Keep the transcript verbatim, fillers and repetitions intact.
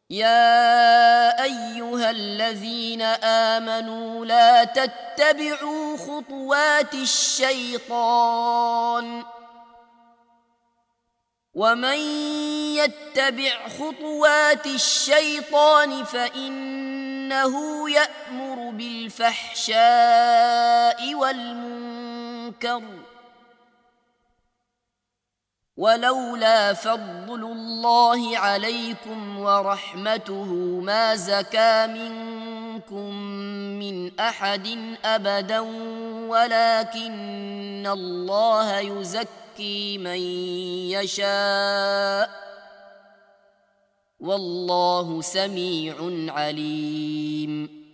يا أيها الذين آمنوا لا تتبعوا خطوات الشيطان ومن يتبع خطوات الشيطان فإنه يأمر بالفحشاء والمنكر ولولا فضل الله عليكم ورحمته ما زكى منكم من أحد أبدا ولكن الله يزكي من يشاء والله سميع عليم.